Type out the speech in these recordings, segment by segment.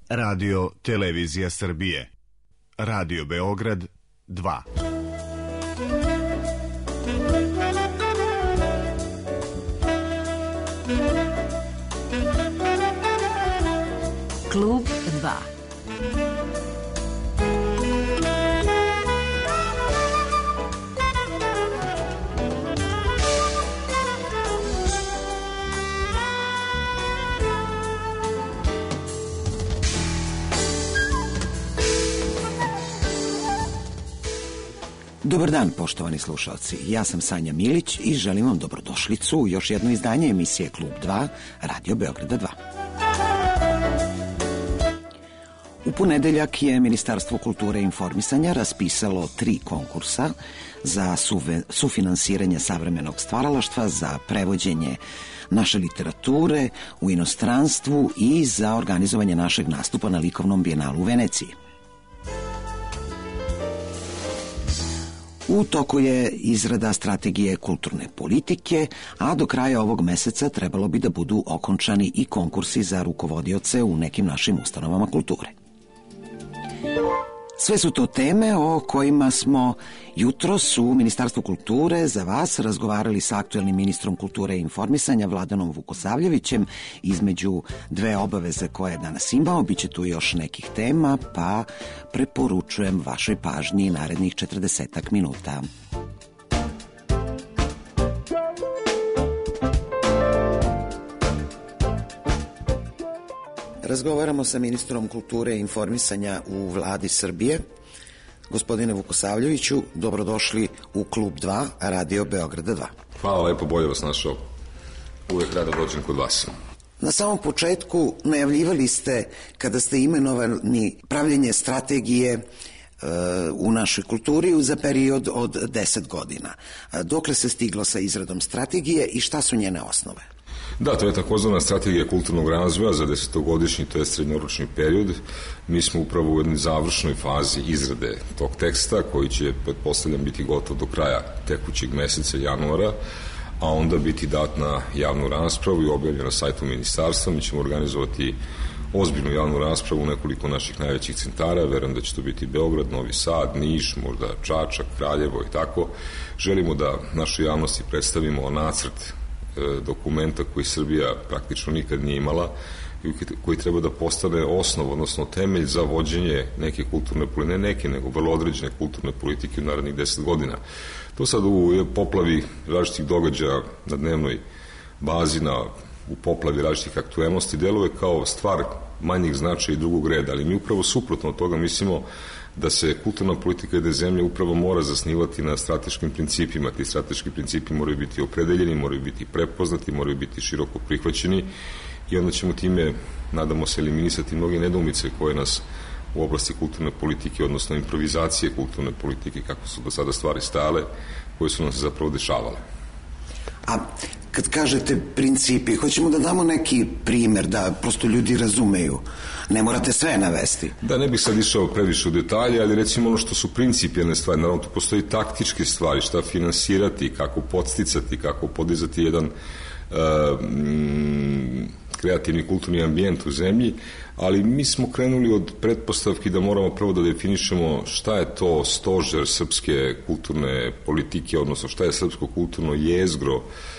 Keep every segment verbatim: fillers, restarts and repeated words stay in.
Radio Televizija Srbije. Radio Beograd dva. Klub dva. Dobar dan, poštovani slušalci. Ja sam Sanja Milić i želim vam dobrodošlicu u još jedno izdanje emisije Klub dva, Radio Beograda dva. U ponedeljak je Ministarstvo kulture i informisanja raspisalo tri konkursa za sufinansiranje savremenog stvaralaštva, za prevođenje naše literature u inostranstvu i za organizovanje našeg nastupa na likovnom bijenalu u Veneciji. U toku je izrada strategije kulturne politike, a do kraja ovog meseca trebalo bi da budu okončani i konkursi za rukovodioce u nekim našim ustanovama kulture. Sve su to teme o kojima smo jutros u Ministarstvu kulture za vas razgovarali sa aktuelnim ministrom kulture i informisanja Vladanom Vukosavljevićem. Između dve obaveze koje danas imamo, bit će tu još nekih tema, pa preporučujem vašoj pažnji narednih četrdesetak minuta. Razgovaramo sa ministrom kulture i informisanja u Vladi Srbije. Gospodine Vukosavljeviću, dobrodošli u Klub dva, Radio Beograda dva. Hvala lepo, bolje vas našao. Uvek rado dođem kod vas. Na samom početku najavljivali ste, kada ste imenovani, pravljenje strategije e, u našoj kulturi za period od deset godina. Dokle se stiglo sa izradom strategije i šta su njene osnove? Da, to je takozvana strategija kulturnog razvoja za desetogodišnji, to je srednjoročni period. Mi smo upravo u jednoj završnoj fazi izrade tog teksta, koji će, pretpostavljam, biti gotov do kraja tekućeg meseca, januara, a onda biti dat na javnu raspravu i objavljen na sajtu ministarstva. Mi ćemo organizovati ozbiljnu javnu raspravu u nekoliko naših najvećih centara. Verujem da će to biti Beograd, Novi Sad, Niš, možda Čačak, Kraljevo i tako. Želimo da našoj javnosti predstavimo nacrt dokumenta koji Srbija praktično nikad nije imala i koji treba da postane osnov, odnosno temelj za vođenje neke kulturne politike, ne neke, nego vrlo određene kulturne politike u narednih deset godina. To sad u poplavi različitih događaja na dnevnoj bazi, na, u poplavi različitih aktuelnosti, deluje kao stvar manjih značaja i drugog reda, ali mi upravo suprotno od toga mislimo da se kulturna politika jedne zemlje upravo mora zasnivati na strateškim principima. Ti strateški principi moraju biti opredeljeni, moraju biti prepoznati, moraju biti široko prihvaćeni i onda ćemo time, nadamo se, eliminisati mnoge nedoumice koje nas u oblasti kulturne politike, odnosno improvizacije kulturne politike, kako su do sada stvari stale, koje su nam se zapravo dešavale. A kad kažete principi, hoćemo da damo neki primer da prosto ljudi razumeju. Ne morate sve navesti. Da, ne bih sad išao previše u detalje, ali recimo ono što su principijelne stvari, naravno tu postoji taktičke stvari, šta finansirati, kako podsticati, kako podizati jedan uh, mm, kreativni kulturni ambijent u zemlji, ali mi smo krenuli od pretpostavki da moramo prvo da definišemo šta je to stožer srpske kulturne politike, odnosno šta je srpsko kulturno jezgro uh,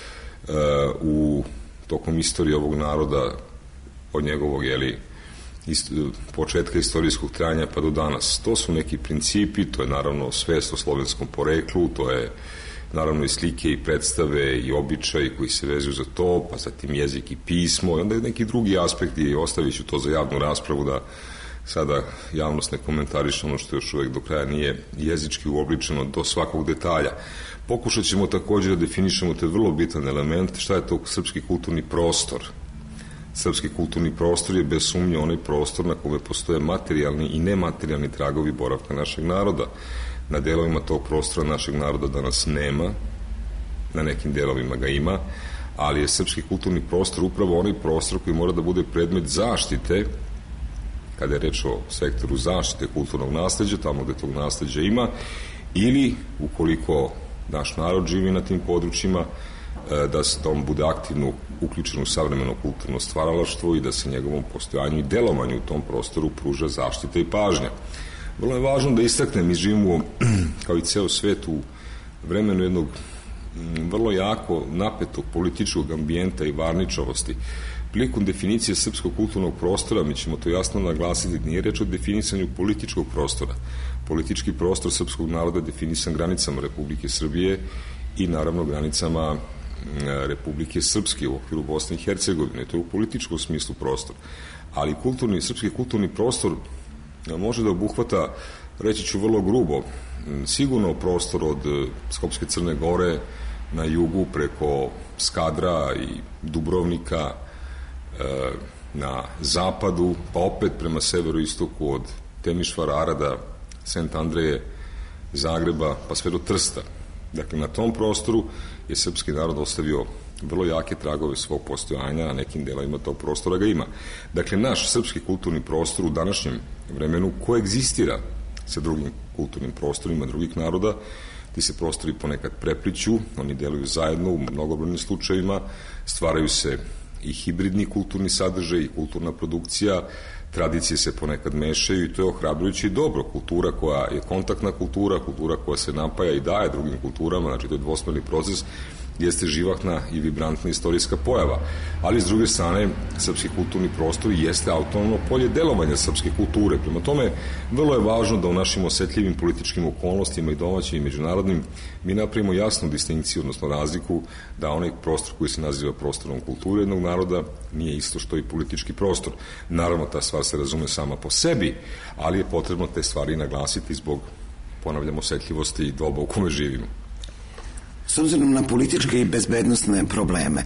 u tokom istorije ovog naroda, od njegovog, jeli, ist, početka istorijskog trajanja pa do danas. To su neki principi, to je naravno svest o slovenskom poreklu, to je naravno i slike i predstave i običaji koji se vezuju za to, pa zatim jezik i pismo i onda je neki drugi aspekti i ostavit ću to za javnu raspravu da sada javnost ne komentariše ono što još uvek do kraja nije jezički uobličeno do svakog detalja. Pokušat ćemo također da definišemo te vrlo bitan element, šta je to srpski kulturni prostor. Srpski kulturni prostor je bez sumnje onaj prostor na kome postoje materijalni i nematerijalni tragovi boravka našeg naroda. Na delovima tog prostora našeg naroda danas nema, na nekim delovima ga ima, ali je srpski kulturni prostor upravo onaj prostor koji mora da bude predmet zaštite, kada je reč o sektoru zaštite kulturnog nasleđa, tamo gde tog nasleđa ima, ili ukoliko naš narod živi na tim područjima, da, da on bude aktivno uključen u savremeno kulturno stvaralaštvo i da se njegovom postojanju i delovanju u tom prostoru pruža zaštita i pažnja. Vrlo je važno da istaknem, mi živimo kao i ceo svet u vremenu jednog vrlo jako napetog političkog ambijenta i varničavosti. Prilikom definicije srpskog kulturnog prostora, mi ćemo to jasno naglasiti, nije reč o definisanju političkog prostora. Politički prostor srpskog naroda je definisan granicama Republike Srbije i naravno granicama Republike Srpske u okviru Bosne i Hercegovine. To je u političkom smislu prostor. Ali kulturni, srpski kulturni prostor može da obuhvata, reći ću vrlo grubo, sigurno prostor od Skopske Crne Gore na jugu preko Skadra i Dubrovnika, na zapadu, pa opet prema severoistoku od Temišvara, Arada, Sent Andreje, Zagreba, pa sve do Trsta. Dakle, na tom prostoru je srpski narod ostavio vrlo jake tragove svog postojanja, a nekim delovima tog prostora ga ima. Dakle, naš srpski kulturni prostor u današnjem vremenu koegzistira sa drugim kulturnim prostorima drugih naroda. Ti se prostori ponekad prepliću, oni deluju zajedno u mnogobrojnim slučajevima, stvaraju se i hibridni kulturni sadržaj i kulturna produkcija, tradicije se ponekad mešaju i to je ohrabrujuće i dobro. Kultura koja je kontaktna kultura, kultura koja se napaja i daje drugim kulturama, znači to je dvosmerni proces, jeste živahna i vibrantna istorijska pojava. Ali s druge strane, srpski kulturni prostor jeste autonomno polje delovanja srpske kulture. Prema tome, vrlo je važno da u našim osetljivim političkim okolnostima i domaćim i međunarodnim mi napravimo jasnu distinkciju, odnosno razliku da onaj prostor koji se naziva prostorom kulture jednog naroda nije isto što i politički prostor. Naravno, ta stvar se razume sama po sebi, ali je potrebno te stvari naglasiti zbog, ponavljam, osetljivosti i doba u kome živimo. S obzirom na političke i bezbednostne probleme,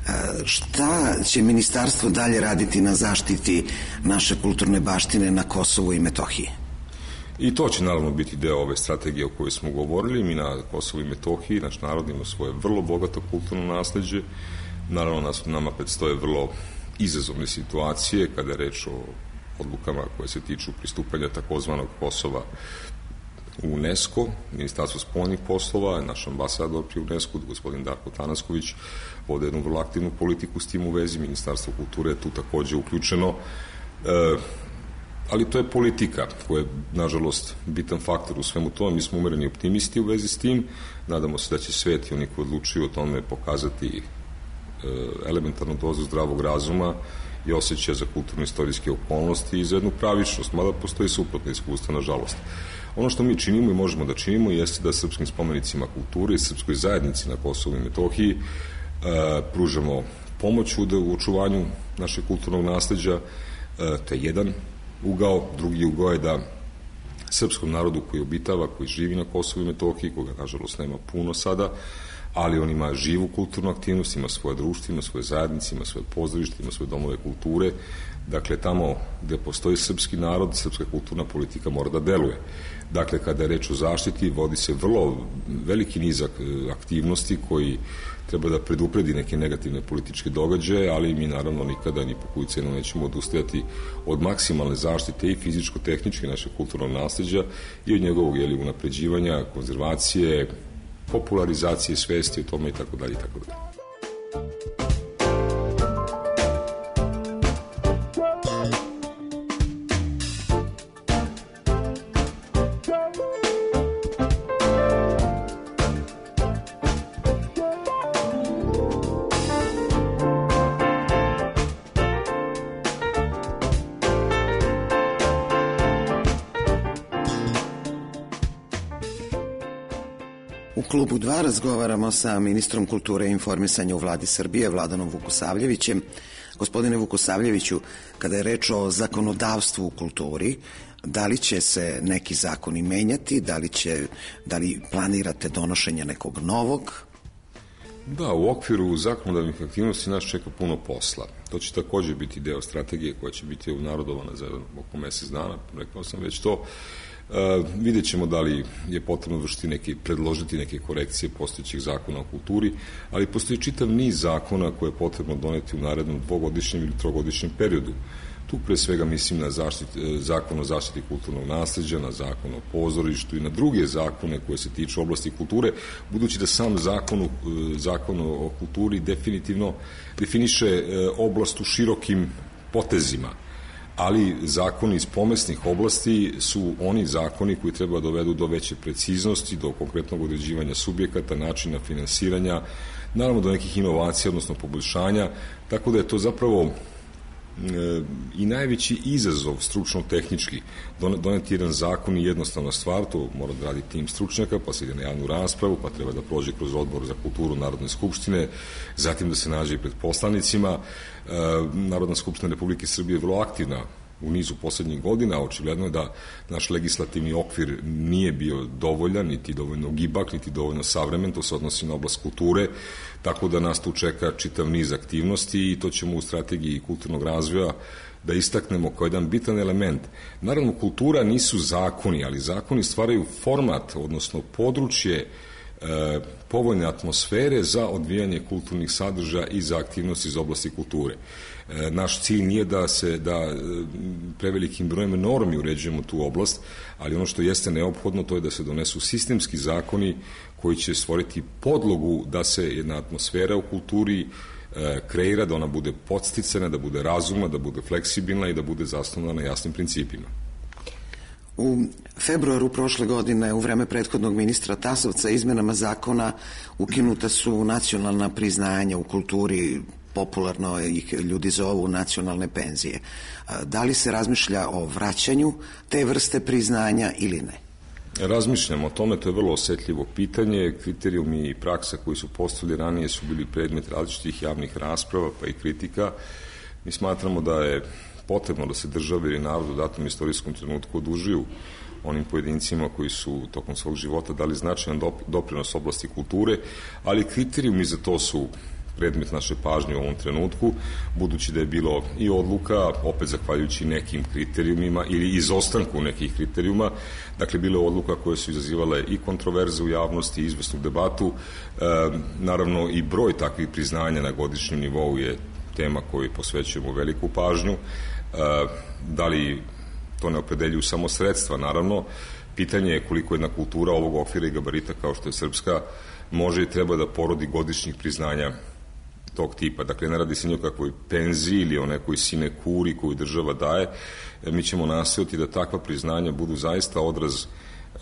šta će ministarstvo dalje raditi na zaštiti naše kulturne baštine na Kosovu i Metohiji? I to će naravno biti deo ove strategije o kojoj smo govorili. Mi na Kosovu i Metohiji, naš narod ima svoje vrlo bogato kulturno nasleđe. Naravno, nas, nama predstoje vrlo izazovne situacije kada je reč o odlukama koje se tiču pristupanja takozvanog Kosova u UNESCO. Ministarstvo spoljnih poslova, naš ambasador pri UNESCO, gospodin Darko Tanasković, vode jednu vrlo aktivnu politiku s tim u vezi. Ministarstvo kulture je tu takođe uključeno. E, ali to je politika koja je, nažalost, bitan faktor u svemu tome. Mi smo umereni optimisti u vezi s tim. Nadamo se da će svet i oni koji odlučuju o tome pokazati e, elementarnu dozu zdravog razuma i osjećaja za kulturno-istorijske okolnosti i za jednu pravičnost, mada postoji suprotno iskustvo, nažalost. Ono što mi činimo i možemo da činimo jeste da srpskim spomenicima kulture i srpskoj zajednici na Kosovu i Metohiji e, pružamo pomoć u očuvanju našeg kulturnog nasleđa. E, to je jedan ugao. Drugi ugao je da srpskom narodu koji obitava, koji živi na Kosovu i Metohiji, koga nažalost nema puno sada, ali on ima živu kulturnu aktivnost, ima svoje društvo, ima svoje zajednice, ima svoje pozorište, ima svoje domove kulture. Dakle, tamo gde postoji srpski narod, srpska kulturna politika mora da deluje. Dakle, kada je reč o zaštiti, vodi se vrlo veliki nizak aktivnosti koji treba da predupredi neke negativne političke događaje, ali mi naravno nikada ni po koju cenu nećemo odustajati od maksimalne zaštite i fizičko-tehničke našeg kulturnog nasleđa i od njegovog jeli, unapređivanja, konzervacije, popularizacije svesti o tome i tako dalje i tako dalje. U klubu dva razgovaramo sa ministrom kulture i informisanja u vladi Srbije, Vladanom Vukosavljevićem. Gospodine Vukosavljeviću, kada je reč o zakonodavstvu u kulturi, da li će se neki zakoni menjati, da li, će, da li planirate donošenje nekog novog? Da, u okviru zakonodavnih aktivnosti nas čeka puno posla. To će takođe biti deo strategije koja će biti unarodovana za oko mesec dana, rekao sam već to. Uh, vidjet ćemo da li je potrebno vršiti neke, predložiti neke korekcije postojećih zakona o kulturi, ali postoji čitav niz zakona koje je potrebno doneti u narednom dvogodišnjem ili trogodišnjem periodu. Tu pre svega mislim na zaštit, zakon o zaštiti kulturnog nasleđa, na zakon o pozorištu i na druge zakone koje se tiču oblasti kulture, budući da sam zakon, zakon o kulturi definitivno definiše oblast u širokim potezima, ali zakoni iz pomesnih oblasti su oni zakoni koji treba dovedu do veće preciznosti, do konkretnog određivanja subjekata, načina finansiranja, naravno do nekih inovacija, odnosno poboljšanja, tako da je to zapravo i najveći izazov stručno-tehnički. Doneti jedan zakon i jednostavna stvar, to mora da radi tim stručnjaka, pa se ide na javnu raspravu, pa treba da prođe kroz odbor za kulturu Narodne skupštine, zatim da se nađe i pred poslanicima. Narodna skupština Republike Srbije je vrlo aktivna u nizu poslednjih godina, očigledno je da naš legislativni okvir nije bio dovoljan, niti dovoljno gibak, niti dovoljno savremen, to se odnosi na oblast kulture, tako da nas tu čeka čitav niz aktivnosti i to ćemo u strategiji kulturnog razvoja da istaknemo kao jedan bitan element. Naravno, kultura nisu zakoni, ali zakoni stvaraju format, odnosno područje e, povoljne atmosfere za odvijanje kulturnih sadržaja i za aktivnosti iz oblasti kulture. E, naš cilj nije da se da prevelikim brojem normi uređujemo tu oblast, ali ono što jeste neophodno to je da se donesu sistemski zakoni koji će stvoriti podlogu da se jedna atmosfera u kulturi e, kreira, da ona bude podsticena, da bude razumna, da bude fleksibilna i da bude zasnovana na jasnim principima. U februaru prošle godine, u vreme prethodnog ministra Tasovca, izmenama zakona ukinuta su nacionalna priznanja u kulturi, popularno ih ljudi zovu nacionalne penzije. Da li se razmišlja o vraćanju te vrste priznanja ili ne? Razmišljamo o tome, to je vrlo osetljivo pitanje. Kriterijumi i praksa koji su postavili ranije su bili predmet različitih javnih rasprava pa i kritika. Mi smatramo da je potrebno da se države ili narod u datom istorijskom trenutku odužuju onim pojedincima koji su tokom svog života dali značajan doprinos oblasti kulture, ali kriterijumi za to su predmet naše pažnje u ovom trenutku, budući da je bilo i odluka, opet zahvaljujući nekim kriterijumima ili izostanku nekih kriterijuma, dakle bilo je odluka koje su izazivale i kontroverze u javnosti, i izvesnu debatu, e, naravno i broj takvih priznanja na godišnjem nivou je tema koju posvećujemo veliku pažnju, e, da li to ne opredeljuju samo sredstva, naravno, pitanje je koliko jedna kultura ovog okvira i gabarita kao što je srpska može i treba da porodi godišnjih priznanja tog tipa. Dakle, ne radi se ni o kakvoj penziji ili o nekoj sinekuri koju država daje. Mi ćemo nastojati da takva priznanja budu zaista odraz e,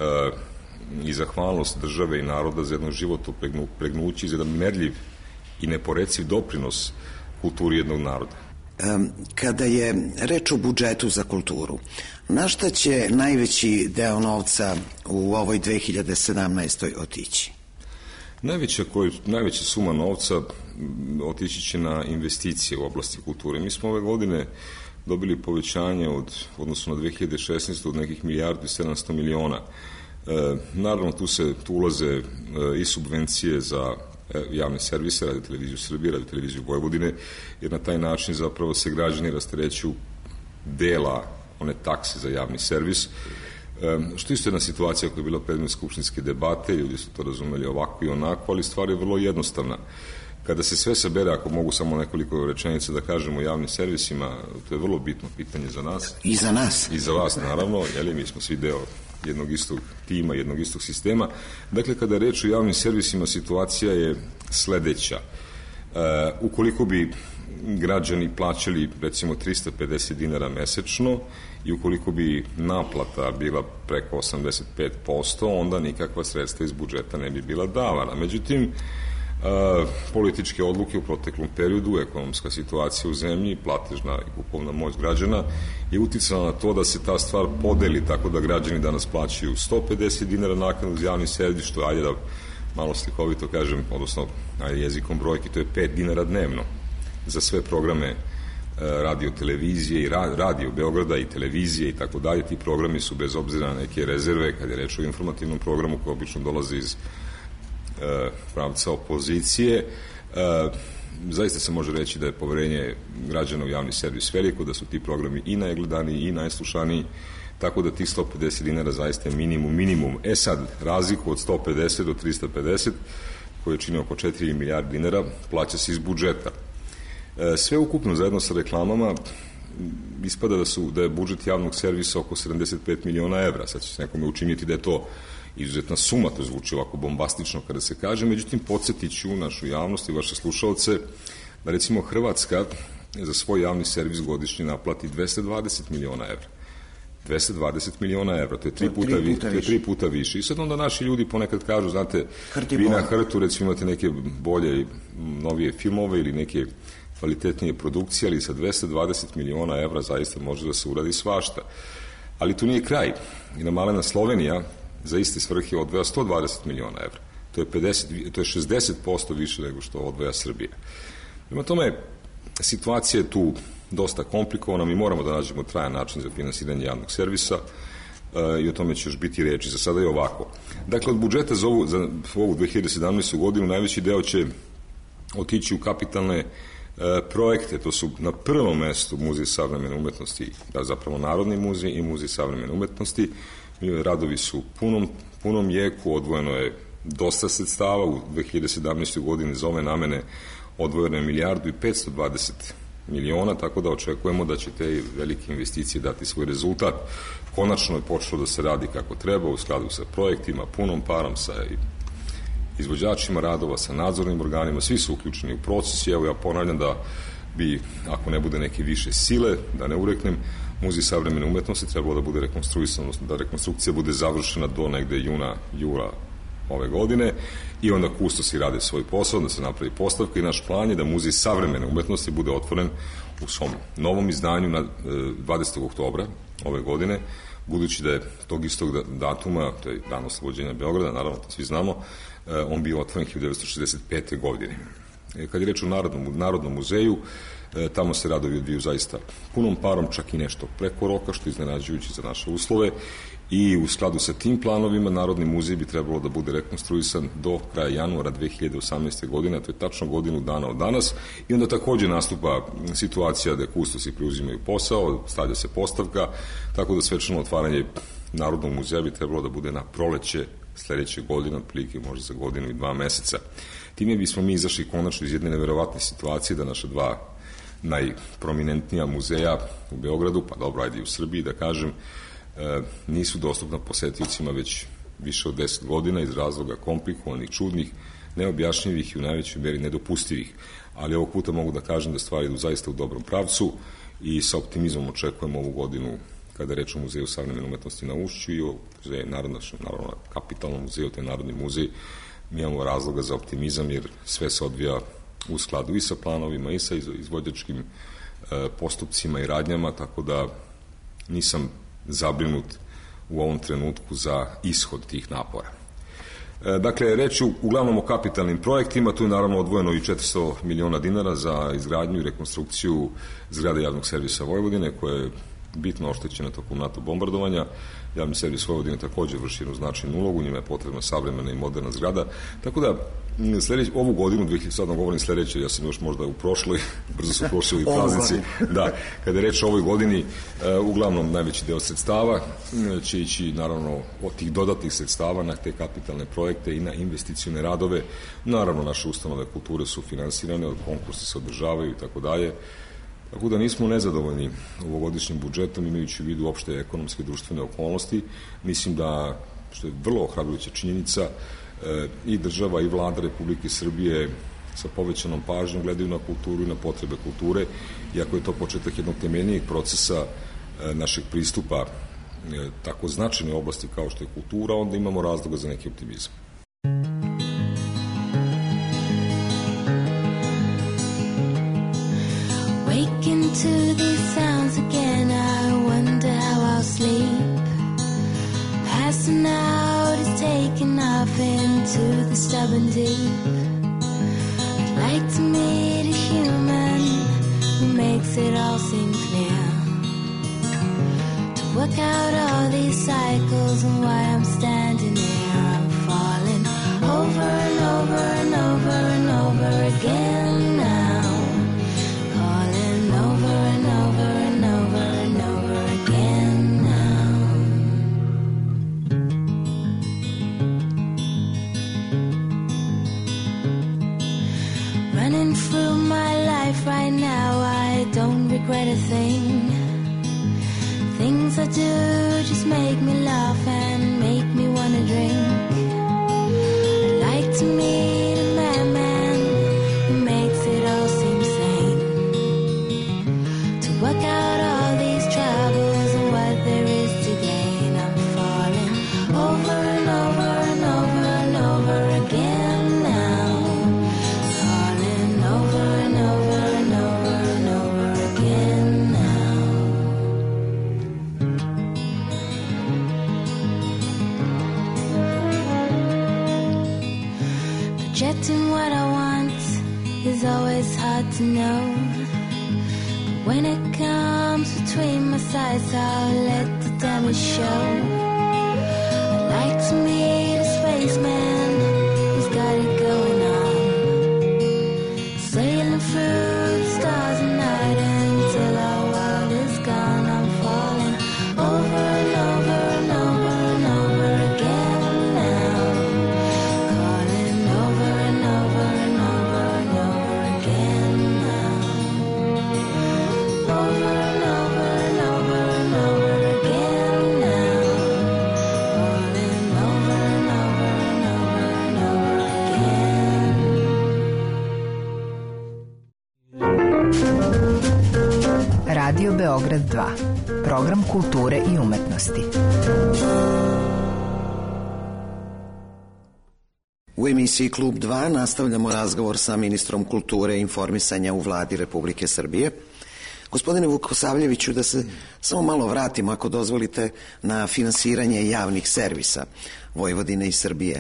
i zahvalnost države i naroda za jedno životno pregnu, pregnuće i za jedan merljiv i neporeciv doprinos kulturi jednog naroda. Kada je reč o budžetu za kulturu, na šta će najveći deo novca u ovoj dve hiljade sedamnaestoj otići? Najveća, koju, najveća suma novca otići će na investicije u oblasti kulture. Mi smo ove godine dobili povećanje od, odnosno na dve hiljade šesnaestu od nekih milijardu i sedamsto miliona. E, naravno, tu se tu ulaze e, i subvencije za e, javne servise, Radio televiziju Srbije, Radio televiziju Vojvodine, jer na taj način zapravo se građani rasterećuju dela one takse za javni servis. E, što isto jedna situacija koja je bila predmet skupštinske debate, ljudi su to razumeli ovako i onako, ali stvar je vrlo jednostavna. Kada se sve sabere, ako mogu samo nekoliko rečenica da kažemo o javnim servisima, to je vrlo bitno pitanje za nas. I za nas. I za vas, naravno, jeli, mi smo svi deo jednog istog tima, jednog istog sistema. Dakle, kada je reč o javnim servisima, situacija je sledeća. E, ukoliko bi građani plaćali, recimo, trista pedeset dinara mesečno i ukoliko bi naplata bila preko osamdeset pet posto, onda nikakva sredstva iz budžeta ne bi bila davana. Međutim, Uh, političke odluke u proteklom periodu, ekonomska situacija u zemlji, platežna i kupovna moć građana je uticala na to da se ta stvar podeli tako da građani danas plaćaju sto pedeset dinara naknadu za javni servis, što ajde da malo slikovito kažem, odnosno ajde jezikom brojki, to je pet dinara dnevno za sve programe uh, radio televizije i ra radio Beograda i televizije i tako dalje. Ti programi su bez obzira na neke rezerve, kad je reč o informativnom programu koji obično dolaze iz pravca opozicije. Zaista se može reći da je poverenje građana u javni servis veliko, da su ti programi i najgledaniji i najslušaniji, tako da tih sto pedeset dinara zaista je minimum minimum. E sad, razliku od sto pedeset do trista pedeset, koje čini oko četiri milijarde dinara, plaća se iz budžeta. Sve ukupno zajedno sa reklamama ispada da, su, da je budžet javnog servisa oko sedamdeset pet miliona evra. Sad će se nekome učiniti da je to izuzetna suma, to zvuči ovako bombastično kada se kaže, međutim podsjetit ću našu javnost i vaše slušalce da recimo Hrvatska za svoj javni servis godišnje naplati dvesta dvadeset miliona evra. dvesta dvadeset miliona evra, to je tri puta, tri puta, vi, to je tri puta više. I sad onda naši ljudi ponekad kažu, znate, Hrti vi na Hrtu recimo imate neke bolje i novije filmove ili neke kvalitetnije produkcije, ali sa dvesta dvadeset miliona evra zaista može da se uradi svašta. Ali tu nije kraj. I na malena Slovenija za iste svrhe odvaja sto dvadeset miliona evra. To je, pedeset, to je šezdeset posto više nego što odvaja Srbija. Prema tome, situacija je tu dosta komplikovana, mi moramo da nađemo trajan način za finansiranje javnog servisa e, i o tome će još biti reči. Za sada je ovako. Dakle, od budžeta za ovu, za ovu dve hiljade sedamnaestu. godinu najveći deo će otići u kapitalne e, projekte. To su na prvom mestu Muzej savremene umetnosti, da, zapravo Narodni muzej i Muzej savremene umetnosti. Radovi su u punom, punom jeku, odvojeno je dosta sredstava. U dve hiljade sedamnaestoj. godini za ove namene odvojeno je milijardu i petsto dvadeset miliona, tako da očekujemo da će te velike investicije dati svoj rezultat. Konačno je počelo da se radi kako treba, u skladu sa projektima, punom parom, sa izvođačima radova, sa nadzornim organima, svi su uključeni u proces. Evo ja ponavljam da bi, ako ne bude neke više sile, da ne ureknem, Muzej savremene umetnosti trebalo da bude rekonstruisan, odnosno da rekonstrukcija bude završena do negde juna, jula ove godine i onda kustosi rade svoj posao, da se napravi postavka i naš plan je da Muzej savremene umetnosti bude otvoren u svom novom izdanju na dvadesetog oktobra ove godine, budući da je tog istog datuma, to je dan oslobođenja Beograda, naravno to svi znamo, on bio otvoren hiljadu devetsto šezdeset pete. godine. Kad je reč o Narodnom, Narodnom muzeju, tamo se radovi odviju zaista punom parom, čak i nešto preko roka, što je iznenađujući za naše uslove, i u skladu sa tim planovima Narodni muzej bi trebalo da bude rekonstruisan do kraja januara dve hiljade osamnaeste. godine, to je tačno godinu dana od danas, i onda takođe nastupa situacija da kustosi preuzimaju posao, stavlja se postavka, tako da svečano otvaranje Narodnog muzeja bi trebalo da bude na proleće sledeće godine, otprilike možda za godinu i dva meseca. Time bismo mi izašli konačno iz jedne neverovatne situacije da naša dva najprominentnija muzeja u Beogradu, pa dobro, ajde i u Srbiji, da kažem, e, nisu dostupna posetiocima već više od deset godina iz razloga komplikovanih, čudnih, neobjašnjivih i u najvećoj meri nedopustivih. Ali ovog puta mogu da kažem da stvari idu zaista u dobrom pravcu i sa optimizmom očekujemo ovu godinu kada je reč o Muzeju savremene umetnosti na Ušću i o muzeju, naravno, naravno kapitalnom muzeju, to je Narodni muzej. Mi imamo razloga za optimizam jer sve se odvija u skladu i sa planovima i sa izvođačkim e, postupcima i radnjama, tako da nisam zabrinut u ovom trenutku za ishod tih napora. E, dakle, reč je uglavnom o kapitalnim projektima, tu je naravno odvojeno i četiristo miliona dinara za izgradnju i rekonstrukciju zgrade javnog servisa Vojvodine, koja je bitno oštećena tokom NATO bombardovanja. Javni servis Vojvodine takođe vrši jednu značajnu ulogu, njima je potrebna savremena i moderna zgrada, tako da sljedeć, ovu godinu, sad vam govorim sledeće, ja sam još možda u prošloj, brzo su prošli i praznici, da, kada je reč o ovoj godini, uh, uglavnom najveći deo sredstava će ići naravno od tih dodatnih sredstava na te kapitalne projekte i na investicione radove. Naravno, naše ustanove kulture su finansirane, konkursi se održavaju i tako dalje. Tako da nismo nezadovoljni ovogodišnjim budžetom, imajući u vidu opšte ekonomske i društvene okolnosti. Mislim da, što je vrlo ohrabrujuća činjenica, e, i država i vlada Republike Srbije sa povećanom pažnjom gledaju na kulturu i na potrebe kulture, iako je to početak jednog temeljnijeg procesa e, našeg pristupa e, tako značajne oblasti kao što je kultura, onda imamo razloga za neki optimizam. To these sounds again, I wonder how I'll sleep. Passing out is taking off into the stubborn deep. I'd like to meet a human who makes it all seem clear, to work out all these cycles and why I'm standing here. I'm falling over and over and over and over again now. Over and over and over and over again now. Running through my life right now, I don't regret a thing. just make me laugh and make me wanna drink. I'd like to meet a madman who makes it all seem sane, to work out all these troubles and what there is to gain. I'm falling over and over and over and over again now, falling over and over and over and over again now. Projecting what I want is always hard to know, but when it comes between my sides, I'll let the damage show. I'd like to meet a spaceman who's got it going on, sailing through the stars at night until our world is gone. I'm falling over and over and over and over again now, calling over and over and over and over again now, over and over and over and over again now, falling over and over and over and over again. Radio Beograd dva. Program kulture i umetnosti. U emisiji Klub dva nastavljamo razgovor sa ministrom kulture i informisanja u vladi Republike Srbije. Gospodine Vukosavljeviću, da se samo malo vratimo, ako dozvolite, na finansiranje javnih servisa Vojvodine i Srbije.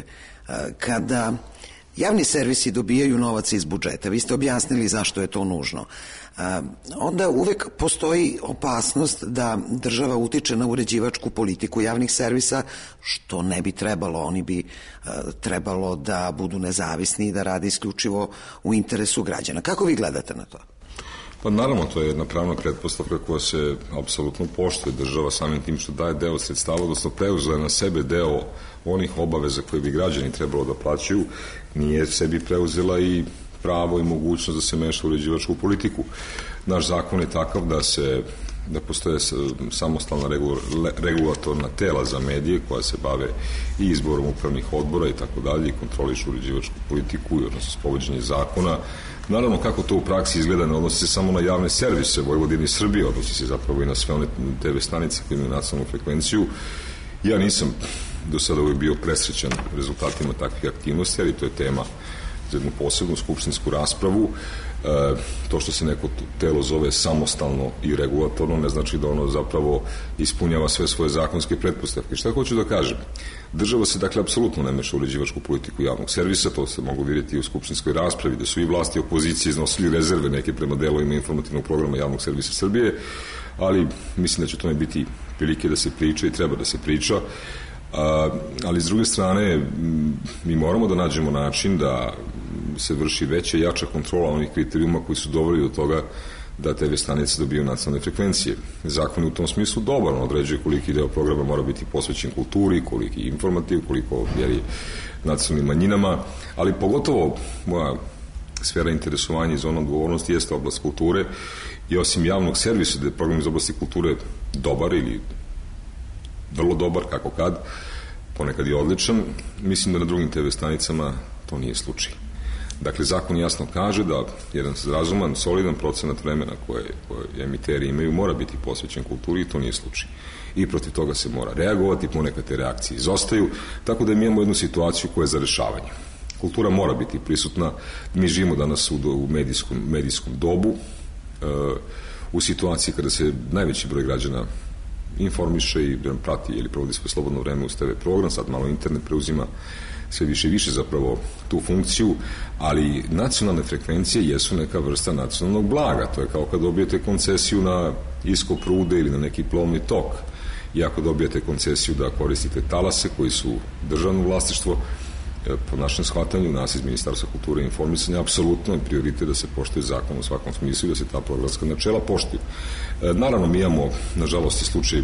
Kada javni servisi dobijaju novac iz budžeta, vi ste objasnili zašto je to nužno, onda uvek postoji opasnost da država utiče na uređivačku politiku javnih servisa, što ne bi trebalo. Oni bi trebalo da budu nezavisni i da rade isključivo u interesu građana. Kako vi gledate na to? Pa naravno, to je jedna pravna pretpostavka koja se apsolutno poštuje. Država samim tim što daje deo sredstava, odnosno preuzela na sebe deo onih obaveza koje bi građani trebalo da plaćaju, nije sebi preuzela i pravo i mogućnost da se meša u uređivačku politiku. Naš zakon je takav da se da postoje samostalna regulatorna tela za medije koja se bave i izborom upravnih odbora i tako dalje i kontrolišu uređivačku politiku i odnosno spovođenje zakona. Naravno, kako to u praksi izgleda, ne odnosi se samo na javne servise Vojvodine i Srbije, odnosi se zapravo i na sve one te ve stanice koje imaju nacionalnu frekvenciju. Ja nisam do sada uvijek bio presrećan rezultatima takvih aktivnosti, ali to je tema za jednu posebnu skupštinsku raspravu. E, to što se neko telo zove samostalno i regulatorno ne znači da ono zapravo ispunjava sve svoje zakonske pretpostavke. Šta hoću da kažem? Država se dakle apsolutno ne meša u uređivačku politiku javnog servisa, to se mogu vidjeti i u skupštinskoj raspravi, da su i vlasti i opozicije iznosili rezerve neke prema delovima informativnog programa javnog servisa Srbije, ali mislim da će tome biti prilike da se priča i treba da se priča. A, ali s druge strane mi moramo da nađemo način da se vrši veća i jača kontrola onih kriterijuma koji su doveli do toga da te ve stanice dobiju nacionalne frekvencije. Zakon je u tom smislu dobar, on određuje koliki deo programa mora biti posvećen kulturi, koliki informativ, koliko je nacionalnim manjinama, ali pogotovo moja sfera interesovanja i zona odgovornosti jeste oblast kulture i osim javnog servisa da je program iz oblasti kulture dobar ili vrlo dobar, kako kad, ponekad je odličan, mislim da na drugim te ve stanicama to nije slučaj. Dakle, zakon jasno kaže da jedan razuman, solidan procenat vremena koje, koje emiteri imaju mora biti posvećen kulturi i to nije slučaj. I protiv toga se mora reagovati, ponekad te reakcije izostaju, tako da mi imamo jednu situaciju koja je za rešavanje. Kultura mora biti prisutna, mi živimo danas u, u medijskom, medijskom dobu, e, u situaciji kada se najveći broj građana informiše i prati ili provodi svoje slobodno vreme uz te ve program, sad malo internet preuzima sve više i više zapravo tu funkciju, ali nacionalne frekvencije jesu neka vrsta nacionalnog blaga. To je kao kad dobijete koncesiju na iskop rude ili na neki plovni tok. I ako dobijete koncesiju da koristite talase koji su državno vlasništvo, po našem shvatanju nas iz Ministarstva kulture i informisanja apsolutno je prioritet da se poštuje zakon u svakom smislu i da se ta programska načela poštuju. Naravno, mi imamo, nažalost, i slučaj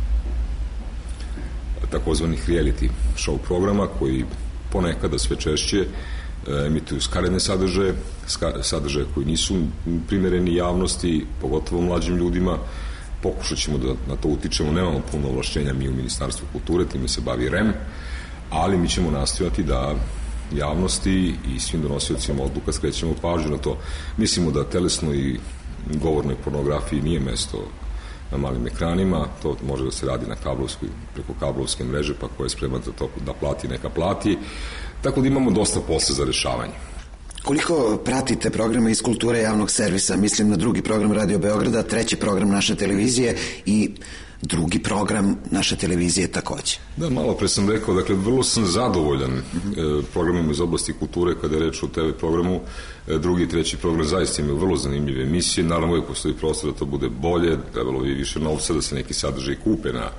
takozvanih reality show programa koji ponekada sve češće emituju skaredne sadržaje, sadržaje koji nisu primereni javnosti, pogotovo mlađim ljudima. pokušat ćemo da na to utičemo, nemamo puno ovlašćenja mi u Ministarstvu kulture, time se bavi R E M, ali mi ćemo nastojati da javnosti i svim donosiocima odluka skrećemo pažnju na to. Mislimo da telesnoj i govornoj pornografiji nije mesto na malim ekranima, to može da se radi na kablovskoj, preko kablovske mreže, pa ko je spreman za to da plati, neka plati. Tako da imamo dosta posla za rešavanje. Koliko pratite programe iz kulture javnog servisa? Mislim na drugi program Radio Beograda, treći program naše televizije i drugi program naše televizije takođe. Da, malo pre sam rekao, dakle, vrlo sam zadovoljan mm-hmm. programima iz oblasti kulture kada je reč o te ve programu. Drugi i treći program zaista imaju vrlo zanimljive emisije. Naravno, uvijek postoji prostor da to bude bolje, trebalo bi više novca da se neki sadržaj kupe na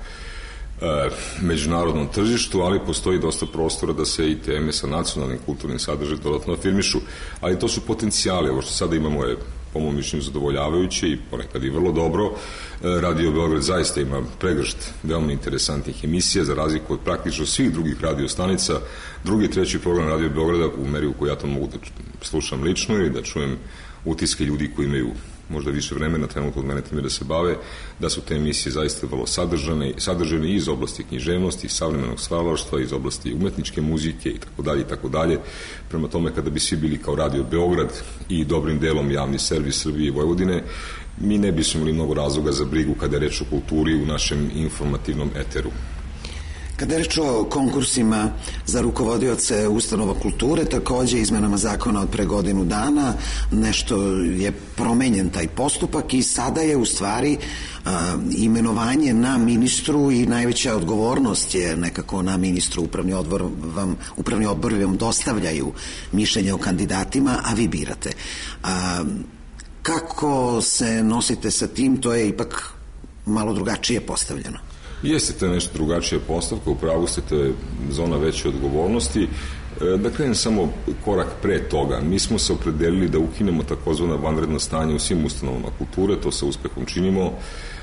međunarodnom tržištu, ali postoji dosta prostora da se i teme sa nacionalnim kulturnim sadržajem dodatno afirmišu, ali to su potencijali. Ovo što sada imamo je, po mom mišljenju, zadovoljavajuće i ponekad i vrlo dobro. Radio Beograd zaista ima pregršt veoma interesantnih emisija, za razliku od praktično svih drugih radio stanica. Drugi i treći program Radio Beograda, u meri u kojoj ja to mogu da slušam lično ili da čujem utiske ljudi koji imaju možda više vremena trenutno od mene time da se bave, da su te emisije zaista vrlo sadržane, sadržane iz oblasti književnosti, savremenog stvaralaštva, iz oblasti umetničke muzike i tako dalje i tako dalje. Prema tome, kada bi svi bili kao Radio Beograd i dobrim delom javni servis Srbije i Vojvodine, mi ne bismo imali mnogo razloga za brigu kada je reč o kulturi u našem informativnom eteru. Kada je reč o konkursima za rukovodioce ustanova kulture, takođe izmenama zakona od pre godinu dana, nešto je promenjen taj postupak i sada je u stvari a, imenovanje na ministru i najveća odgovornost je nekako na ministru. Upravni odbor vam, upravni odbor vam dostavljaju mišljenje o kandidatima, a vi birate. A, kako se nosite sa tim, to je ipak malo drugačije postavljeno. Jeste to nešto drugačija postavka, upravo ste te zona veće odgovornosti. Da krenem samo korak pre toga. Mi smo se opredelili da ukinemo takozvana vanredna stanja u svim ustanovama kulture, to sa uspehom činimo.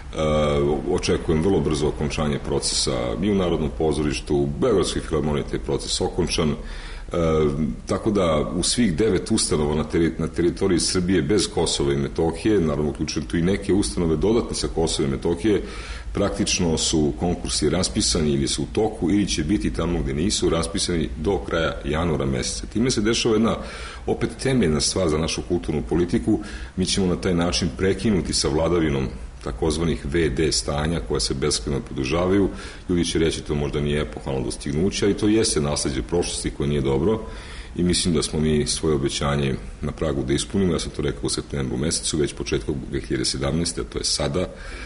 Očekujem vrlo brzo okončanje procesa i u Narodnom pozorištu, u Beogradskoj filharmoniji je proces okončan. E, tako da u svih devet ustanova na, teri, na teritoriji Srbije bez Kosova i Metohije, naravno uključujem tu i neke ustanove dodatne sa Kosova i Metohije, praktično su konkursi raspisani ili su u toku ili će biti tamo gde nisu raspisani do kraja januara meseca. Time se dešava jedna opet temeljna stvar za našu kulturnu politiku. Mi ćemo na taj način prekinuti sa vladavinom takozvanih ve de stanja koja se beskrajno podržavaju. Ljudi će reći to možda nije epohalno dostignuće, ali to jeste nasleđe prošlosti koje nije dobro i mislim da smo mi svoje obećanje na pragu da ispunimo. Ja sam to rekao u septembru mesecu, već početkom dve hiljade sedamnaeste. a to je sada.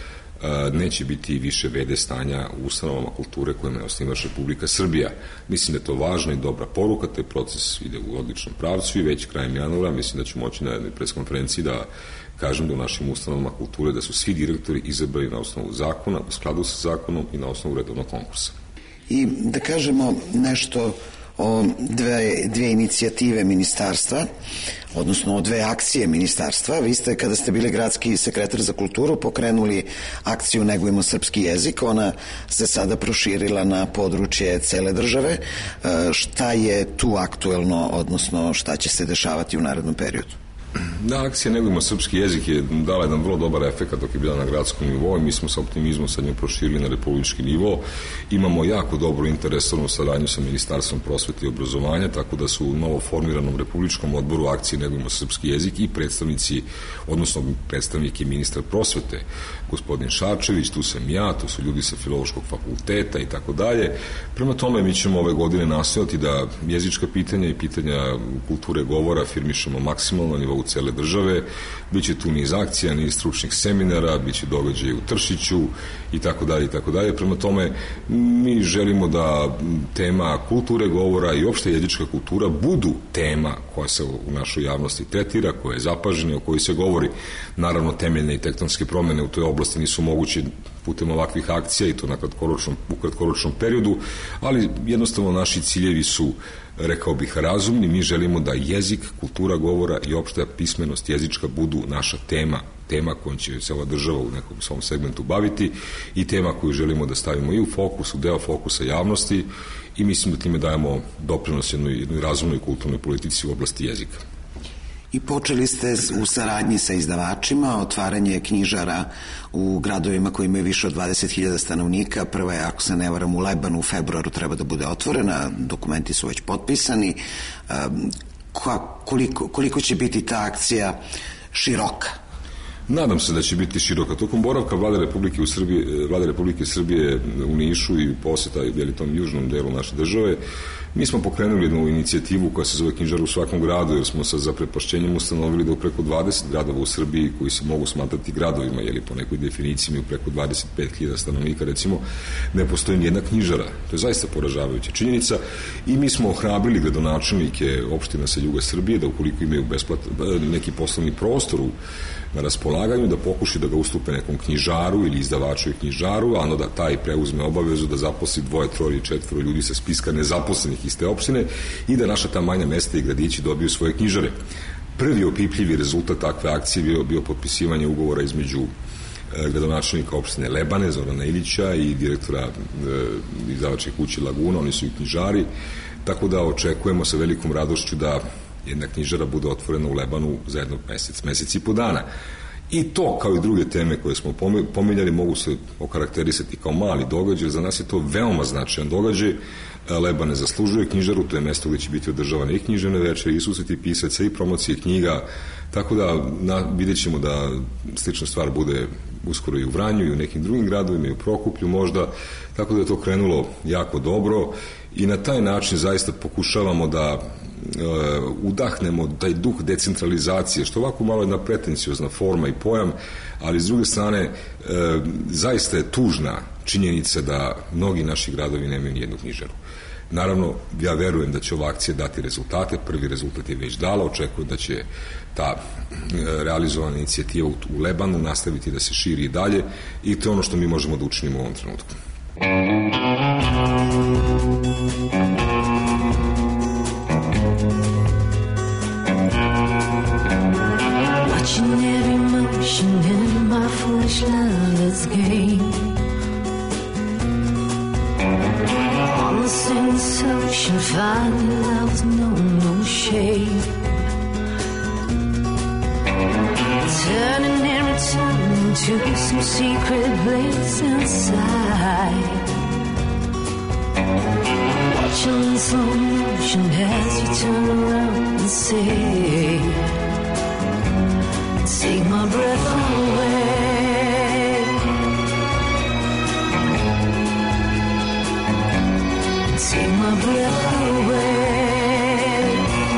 Neće biti više ve de stanja u ustanovama kulture kojima je osnivač Republika Srbija. Mislim da je to važna i dobra poruka, taj proces ide u odličnom pravcu i već krajem januara mislim da ću moći na jednoj preskonferenciji da kažem da u našim ustanovama kulture da su svi direktori izabrani na osnovu zakona, u skladu sa zakonom i na osnovu redovnog konkursa. I da kažemo nešto o dve, dve inicijative ministarstva, odnosno o dve akcije ministarstva. Vi ste, kada ste bili gradski sekretar za kulturu, pokrenuli akciju Negujemo srpski jezik. Ona se sada proširila na područje cele države. Šta je tu aktuelno, odnosno šta će se dešavati u narednom periodu? Da, akcija Negujemo srpski jezik je dala jedan vrlo dobar efekt dok je bila na gradskom nivou i mi smo sa optimizmom sad nju proširili na republički nivo. Imamo jako dobru interesovnu saradnju sa Ministarstvom prosvete i obrazovanja, tako da su u novo formiranom republičkom odboru akcije Negujemo srpski jezik i predstavnici, odnosno predstavniki ministra prosvete, gospodin Šarčević, tu sam ja, tu su ljudi sa Filološkog fakulteta i tako dalje. Prema tome mi ćemo ove godine nastojati da jezička pitanja i pitanja kulture govora afirmišemo maksimalno na nivou cele države. Biće tu niz akcija, niz stručnih seminara, biće događaje u Tršiću i tako dalje i tako dalje. Prema tome mi želimo da tema kulture govora i opšte jezička kultura budu tema koja se u našoj javnosti tretira, koja je zapažena, o kojoj se govori. Naravno, temeljne i tektonske promene u toj oblasti nisu moguće putem ovakvih akcija i to na kratkoročnom, u kratkoročnom periodu, ali jednostavno naši ciljevi su, rekao bih, razumni. Mi želimo da jezik, kultura govora i opšta pismenost jezička budu naša tema, tema kojom će se ova država u nekom svom segmentu baviti i tema koju želimo da stavimo i u fokus, u deo fokusa javnosti i mislim da time dajemo doprinos jednoj, jednoj razumnoj kulturnoj politici u oblasti jezika. I počeli ste u saradnji sa izdavačima, otvaranje knjižara u gradovima koji imaju više od dvadeset hiljada stanovnika. Prva je, ako se ne varam, u Lebanu u februaru treba da bude otvorena, dokumenti su već potpisani. Koliko, koliko će biti ta akcija široka? Nadam se da će biti široka. Tokom boravka Vlade Republike, u Srbije, Vlade Republike Srbije u Nišu i poseta jeli, tom južnom delu naše države, mi smo pokrenuli jednu inicijativu koja se zove Knjižara u svakom gradu, jer smo sa zaprepašćenjem ustanovili da u preko dvadeset gradova u Srbiji koji se mogu smatrati gradovima, jeli po nekoj definiciji u preko dvadeset pet hiljada stanovnika, recimo, ne postoji nijedna knjižara. To je zaista poražavajuća činjenica i mi smo ohrabrili gradonačelnike opština sa juga Srbije da ukoliko imaju besplatno neki poslovni prostor na raspolaganju, da pokuši da ga ustupe nekom knjižaru ili izdavaču i knjižaru, a onda da taj preuzme obavezu da zaposli dvoje, troje ili četvoro ljudi sa spiska nezaposlenih iz te opštine i da naša ta manja mesta i gradići dobiju svoje knjižare. Prvi opipljivi rezultat takve akcije bio, bio potpisivanje ugovora između e, gradonačelnika opštine Lebane, Zorana Ilića i direktora e, izdavačke kuće Laguna, oni su i knjižari, tako da očekujemo sa velikom radošću da jedna knjižara bude otvorena u Lebanu za jednog mesec, mesec i po dana. I to, kao i druge teme koje smo pominjali, mogu se okarakterisati kao mali događaj. Za nas je to veoma značajan događaj. Leban ne zaslužuje knjižaru, to je mesto gde će biti održavane i književne večeri, i susreti pisaca, i promocije knjiga, tako da na, vidjet ćemo da slična stvar bude uskoro i u Vranju i u nekim drugim gradovima i u Prokuplju možda, tako da je to krenulo jako dobro i na taj način zaista pokušavamo da Uh, udahnemo taj duh decentralizacije, što ovako malo jedna pretenciozna forma i pojam, ali s druge strane uh, zaista je tužna činjenica da mnogi naši gradovi nemaju nijednu knjižaru. Naravno, ja verujem da će ova akcija dati rezultate, prvi rezultat je već dala, očekujem da će ta uh, realizovana inicijativa u, u Lebanu nastaviti da se širi i dalje i to je ono što mi možemo da učinimo u ovom trenutku. Watching every motion in my foolish lover's game. On the sense ocean, finding love's no, no shade. Turning and returning to some secret place inside. Watching in slow motion as you turn around and say, take my breath away. Take my breath away.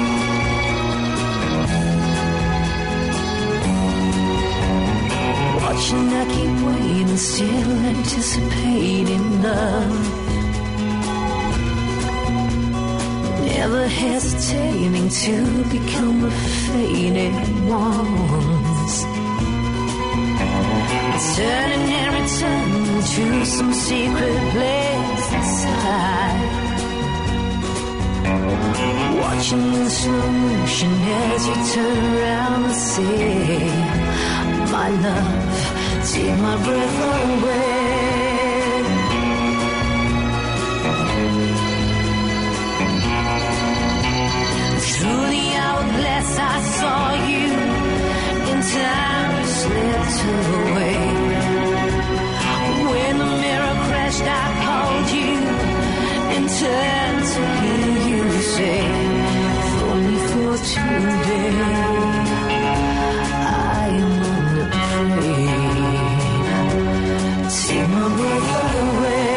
Watching, I keep waiting, still anticipating love. Never hesitating to become the faded ones. Turning and returning to some secret place inside. Watching in slow motion as you turn around and say, my love, take my breath away. Through the hourglass I saw you, in time you slipped away. When the mirror crashed I called you, and turned to hear you say, if only for today, I am unafraid. Take my breath away.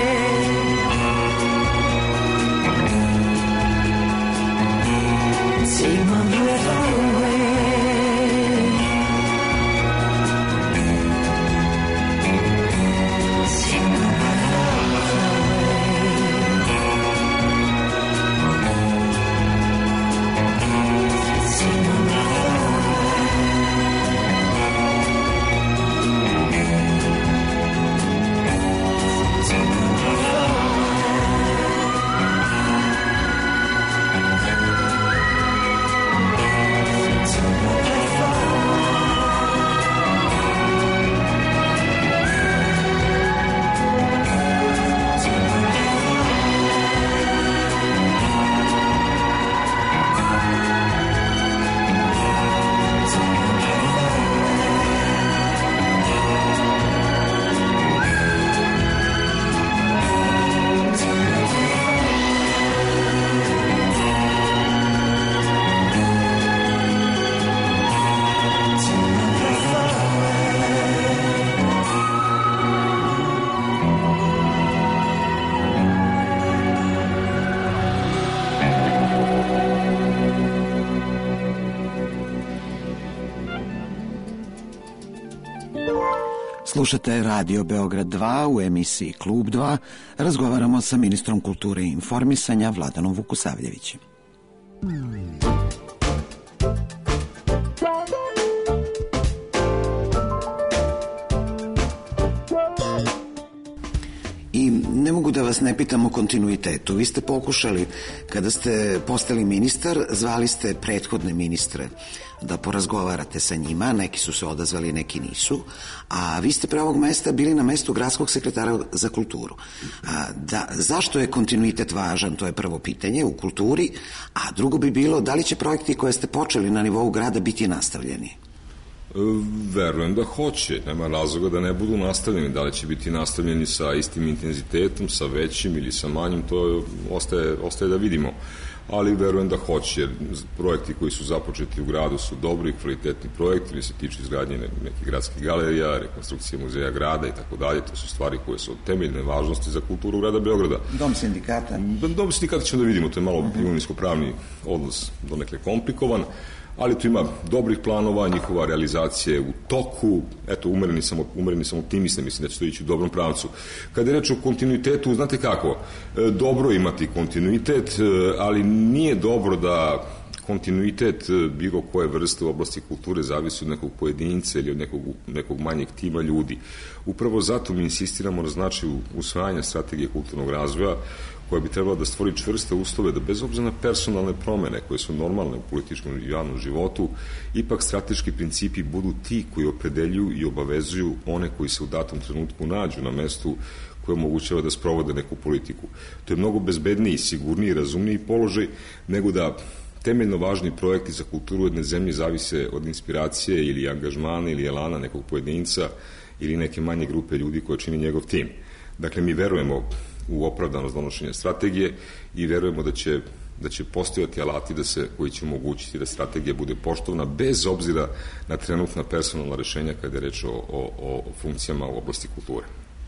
Take my breath away. Take my breath away. Take my breath Slušate Radio Beograd dva u emisiji Klub dva. Razgovaramo sa ministrom kulture i informisanja Vladanom Vukosavljevićem. I ne mogu da vas ne pitam o kontinuitetu. Vi ste pokušali, kada ste postali ministar, zvali ste prethodne ministre da porazgovarate sa njima, neki su se odazvali, neki nisu, a vi ste pre ovog mesta bili na mestu gradskog sekretara za kulturu. A, da, zašto je kontinuitet važan, to je prvo pitanje u kulturi, a drugo bi bilo da li će projekti koje ste počeli na nivou grada biti nastavljeni? Verujem da hoće, nema razloga da ne budu nastavljeni, da li će biti nastavljeni sa istim intenzitetom, sa većim ili sa manjim, to ostaje, ostaje da vidimo, ali verujem da hoće, jer projekti koji su započeti u gradu su dobri i kvalitetni projekti, ili se tiču izgradnje nekih gradskih galerija, rekonstrukcije muzeja grada i tako dalje, to su stvari koje su od temeljne važnosti za kulturu grada Beograda. Dom sindikata? Dom sindikata ćemo da vidimo, to je malo uh-huh. imovinsko-pravni odnos donekle komplikovan, ali tu ima dobrih planova, njihova realizacija je u toku, eto, umereni sam, umereni sam optimista, mislim da će to ići u dobrom pravcu. Kada je reč o kontinuitetu, znate kako, dobro imati kontinuitet, ali nije dobro da kontinuitet bilo koje vrste u oblasti kulture zavisi od nekog pojedinca ili od nekog, nekog manjeg tima ljudi. Upravo zato mi insistiramo na značaju usvajanja strategije kulturnog razvoja, koja bi trebala da stvori čvrste uslove da bez obzira na personalne promene koje su normalne u političkom i javnom životu, ipak strateški principi budu ti koji opredeljuju i obavezuju one koji se u datom trenutku nađu na mestu koje omogućava da sprovode neku politiku. To je mnogo bezbedniji, sigurniji i razumniji položaj nego da temeljno važni projekti za kulturu jedne zemlje zavise od inspiracije ili angažmana ili elana nekog pojedinca ili neke manje grupe ljudi koje čini njegov tim. Dakle, mi verujemo u opravdanost donošenja strategije i verujemo da će, da će postojati alati da se, koji će omogućiti da strategija bude poštovana bez obzira na trenutna personalna rešenja kada je reč o, o, o funkcijama u oblasti kulture.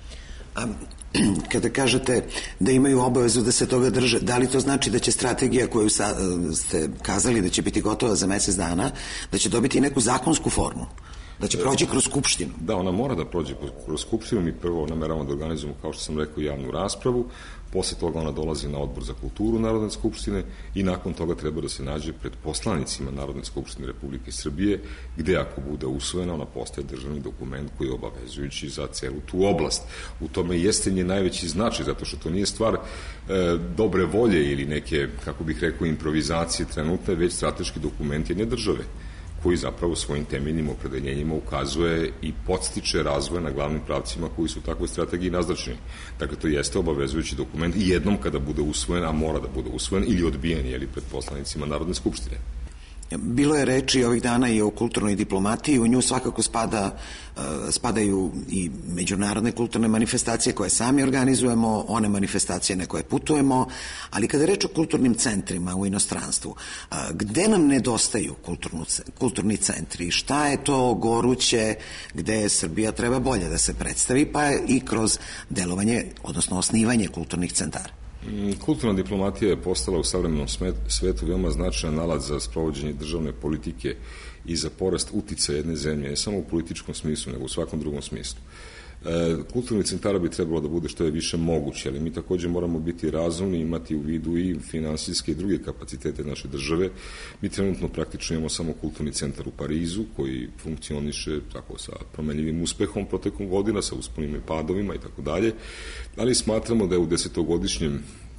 A kada kažete da imaju obavezu da se toga drže, da li to znači da će strategija koju sa, ste kazali da će biti gotova za mesec dana, da će dobiti neku zakonsku formu? Da će proći kroz Skupštinu? Da, ona mora da prođe kroz Skupštinu. Mi prvo nameravamo da organizujemo, kao što sam rekao, javnu raspravu. Posle toga ona dolazi na Odbor za kulturu Narodne skupštine i nakon toga treba da se nađe pred poslanicima Narodne skupštine Republike Srbije, gde ako bude usvojena, ona postaje državni dokument koji je obavezujući za celu tu oblast. U tome jeste nje najveći značaj, zato što to nije stvar e, dobre volje ili neke, kako bih rekao, improvizacije trenutne, već strateški dokument jedne države, koji zapravo svojim temeljnim opredeljenjima ukazuje i podstiče razvoj na glavnim pravcima koji su u takvoj strategiji naznačeni. Dakle, to jeste obavezujući dokument i jednom kada bude usvojen, a mora da bude usvojen ili odbijen, jeli, pred poslanicima Narodne skupštine. Bilo je reči ovih dana i o kulturnoj diplomatiji, u nju svakako spada, spadaju i međunarodne kulturne manifestacije koje sami organizujemo, one manifestacije na koje putujemo, ali kada je reč o kulturnim centrima u inostranstvu, gde nam nedostaju kulturnu, kulturni centri? Šta je to goruće gde Srbija treba bolje da se predstavi, pa i kroz delovanje, odnosno osnivanje kulturnih centara? Kulturna diplomatija je postala u savremenom svetu veoma značajan alat za sprovođenje državne politike i za porast uticaja jedne zemlje, ne samo u političkom smislu, nego u svakom drugom smislu. Kulturni centara bi trebalo da bude što je više moguće, ali mi takođe moramo biti razumni, imati u vidu i finansijske i druge kapacitete naše države. Mi trenutno praktično imamo samo kulturni centar u Parizu, koji funkcioniše tako sa promenljivim uspehom protekom godina, sa usponim i padovima i tako dalje, ali smatramo da je u desetogodišnjem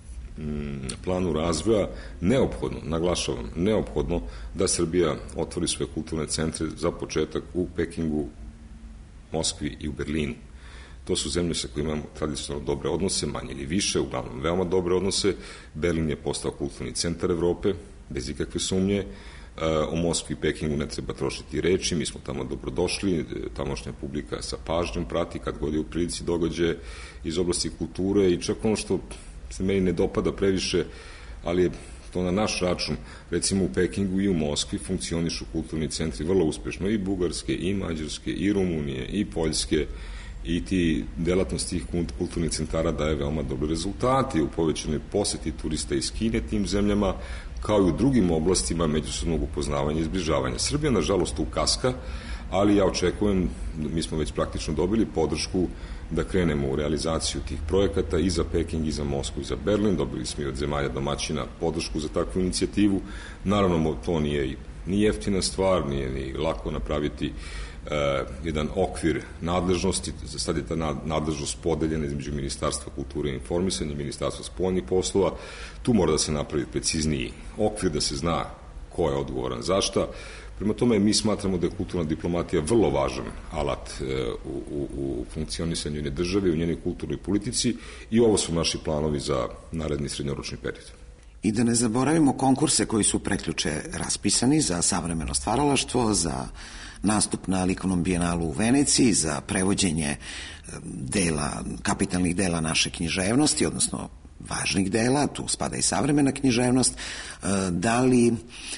planu razvoja neophodno, naglašavam, neophodno da Srbija otvori svoje kulturne centre za početak u Pekingu, Moskvi i u Berlinu. To su zemlje sa kojima imamo tradicionalno dobre odnose, manje ili više, uglavnom veoma dobre odnose. Berlin je postao kulturni centar Evrope, bez ikakve sumnje. O Moskvi i Pekingu ne treba trošiti reči, mi smo tamo dobrodošli, tamošnja publika sa pažnjom prati kad god je u prilici događaje iz oblasti kulture i čak ono što se meni ne dopada previše, ali je to na naš račun, recimo u Pekingu i u Moskvi funkcionišu kulturni centri vrlo uspešno, i Bugarske, i Mađarske, i Rumunije, i Poljske, i ti delatnost tih kulturnih centara daje veoma dobre rezultate u povećanoj poseti turista iz Kine tim zemljama, kao i u drugim oblastima međusobnog upoznavanja i zbližavanja. Srbija, nažalost, tu kaska, ali ja očekujem, mi smo već praktično dobili podršku da krenemo u realizaciju tih projekata i za Peking, i za Moskvu, i za Berlin. Dobili smo i od zemalja domaćina podršku za takvu inicijativu. Naravno, to nije ni jeftina stvar, nije ni lako napraviti uh, jedan okvir nadležnosti. Sad je ta nadležnost podeljena između Ministarstva kulture i informisanja i Ministarstva spoljnih poslova. Tu mora da se napravi precizniji okvir, da se zna ko je odgovoran za šta. Prema tome, mi smatramo da je kulturna diplomatija vrlo važan alat e, u, u, u funkcionisanju njene države, u njenoj kulturnoj politici, i ovo su naši planovi za naredni srednjoročni period. I da ne zaboravimo konkurse koji su prekjuče raspisani za savremeno stvaralaštvo, za nastup na likovnom bijenalu u Veneciji, za prevođenje dela, kapitalnih dela naše književnosti, odnosno važnih dela, tu spada i savremena književnost. Da li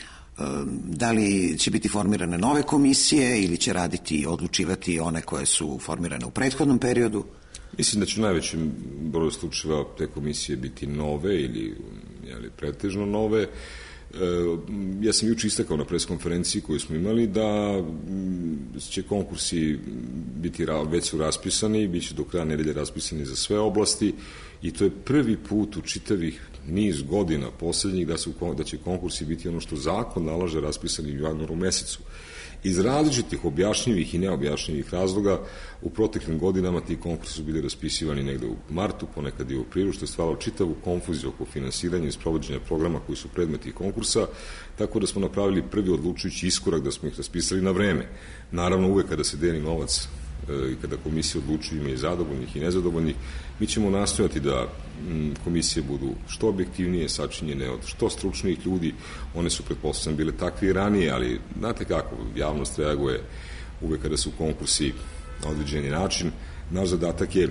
Da li će biti formirane nove komisije ili će raditi i odlučivati one koje su formirane u prethodnom periodu? Mislim da će u najvećem broju slučajeva te komisije biti nove ili jeli, pretežno nove. E, ja sam juče istakao na preskonferenciji koju smo imali da će konkursi biti, već su raspisani, bit će do kraja nedelje raspisani za sve oblasti, i to je prvi put u čitavih niz godina poslednjih da, su, da će konkursi biti ono što zakon nalaže raspisani u januaru mesecu. Iz različitih objašnjivih i neobjašnjivih razloga u proteklim godinama ti konkursi su bili raspisivani negde u martu, ponekad i u aprilu, što je stvaralo čitavu konfuziju oko finansiranja i sprovođenja programa koji su predmeti konkursa, tako da smo napravili prvi odlučujući iskorak da smo ih raspisali na vreme. Naravno, uvek kada se deli novac i kada komisije odlučuju, ima i zadovoljnih i nezadovoljnih, mi ćemo nastojati da komisije budu što objektivnije, sačinjene od što stručnijih ljudi. One su, pretpostavljam, bile takve i ranije, ali znate kako, javnost reaguje uvek kada su konkursi na određeni način. Naš zadatak je,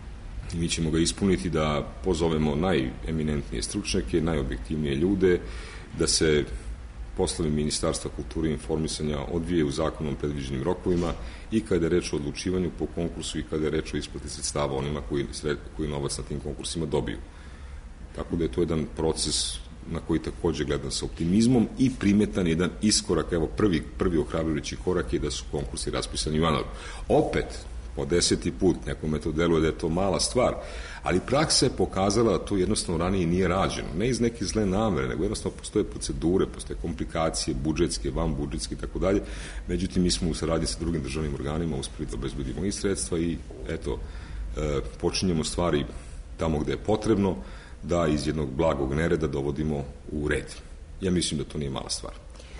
mi ćemo ga ispuniti, da pozovemo najeminentnije stručnjake, najobjektivnije ljude, da se poslovi Ministarstva kulture i informisanja odvije u zakonom predviđenim rokovima i kada je reč o odlučivanju po konkursu i kada je reč o isplati sredstava onima koji, koji novac na tim konkursima dobiju. Tako da je to jedan proces na koji takođe gledam sa optimizmom i primetan jedan iskorak. Evo, prvi, prvi ohrabrujući korak je da su konkursi raspisani u januaru. Opet, po deseti put, nekome to deluje da je to mala stvar, ali praksa je pokazala da to jednostavno ranije nije rađeno. Ne iz neke zle namere, nego jednostavno postoje procedure, postoje komplikacije, budžetske, van budžetske i tako dalje. Međutim, mi smo u saradnji sa drugim državnim organima uspeli da obezbedimo i sredstva i eto, e, počinjemo stvari tamo gde je potrebno, da iz jednog blagog nereda dovodimo u red. Ja mislim da to nije mala stvar.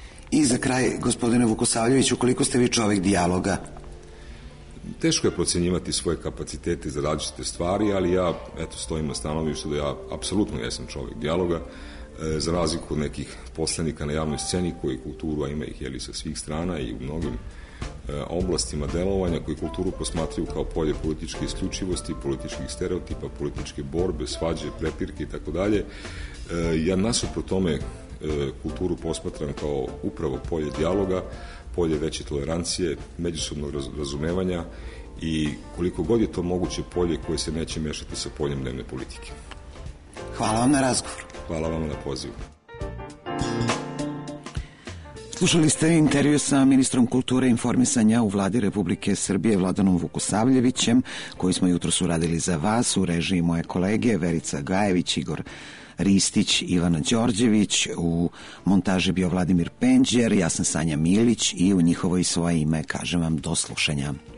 I za kraj, gospodine Vukosavljeviću, koliko ste vi čovek dijaloga? Teško je procenjivati svoje kapacitete za različite stvari, ali ja eto, stojim na stanovištu da ja apsolutno jesam čovjek dijaloga, e, za razliku od nekih poslanika na javnoj sceni koji kulturu, a ima ih jeli sa svih strana i u mnogim e, oblastima delovanja, koji kulturu posmatraju kao polje političke isključivosti, političkih stereotipa, političke borbe, svađe, prepirke i tako dalje. Ja nasuprot tome e, kulturu posmatram kao upravo polje dijaloga, polje veće tolerancije, međusobnog razumevanja i koliko god je to moguće polje koje se neće mešati sa poljem dnevne politike. Hvala vam na razgovor. Hvala vam na pozivu. Slušali ste intervju sa ministrom kulture i informisanja u vladi Republike Srbije Vladanom Vukosavljevićem, koji smo jutros uradili za vas u režiji moje kolege Verica Gajević, Igor Ristić, Ivana Đorđević, u montaži bio Vladimir Penđer, ja sam Sanja Milić i u njihovo i svoje ime kažem vam do slušanja.